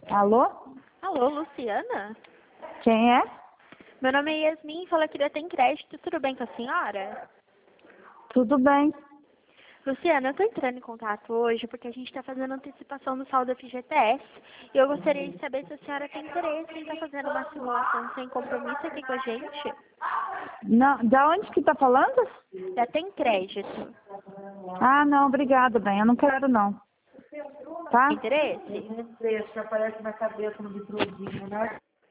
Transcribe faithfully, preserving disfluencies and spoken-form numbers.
Alô? Alô, Luciana? Quem é? Meu nome é Yasmin, fala aqui da Tem Crédito. Tudo bem com a senhora? Tudo bem. Luciana, eu estou entrando em contato hoje porque a gente está fazendo antecipação do saldo F G T S e eu gostaria de saber se a senhora tem interesse em estar fazendo uma simulação sem compromisso aqui com a gente. Não, da onde que tá falando? Já tem crédito. Ah, não, obrigada, bem. Eu não quero, não. Tá? Interesse? Deixa, aparece na cabeça no vitrôzinho, né?